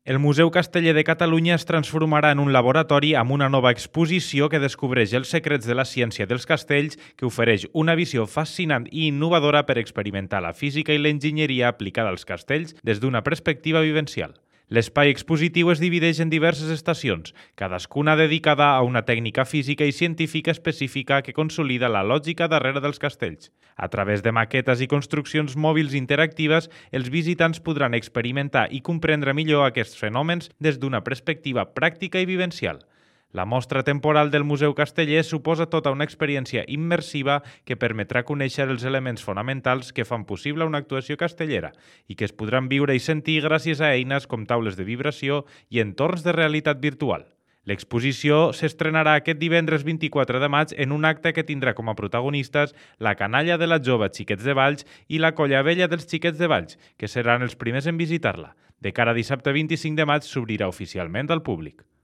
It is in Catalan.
El Museu Casteller de Catalunya es transformarà en un laboratori amb una nova exposició que descobreix els secrets de la ciència dels castells, que ofereix una visió fascinant i innovadora per experimentar la física i l'enginyeria aplicada als castells des d'una perspectiva vivencial. L'espai expositiu es divideix en diverses estacions, cadascuna dedicada a una tècnica física i científica específica que consolida la lògica darrere dels castells. A través de maquetes i construccions mòbils interactives, els visitants podran experimentar i comprendre millor aquests fenòmens des d'una perspectiva pràctica i vivencial. La mostra temporal del Museu Casteller suposa tota una experiència immersiva que permetrà conèixer els elements fonamentals que fan possible una actuació castellera i que es podran viure i sentir gràcies a eines com taules de vibració i entorns de realitat virtual. L'exposició s'estrenarà aquest divendres 24 de maig en un acte que tindrà com a protagonistes la canalla de la jove Xiquets de Valls i la colla vella dels Xiquets de Valls, que seran els primers en visitar-la. De cara a dissabte 25 de maig s'obrirà oficialment al públic.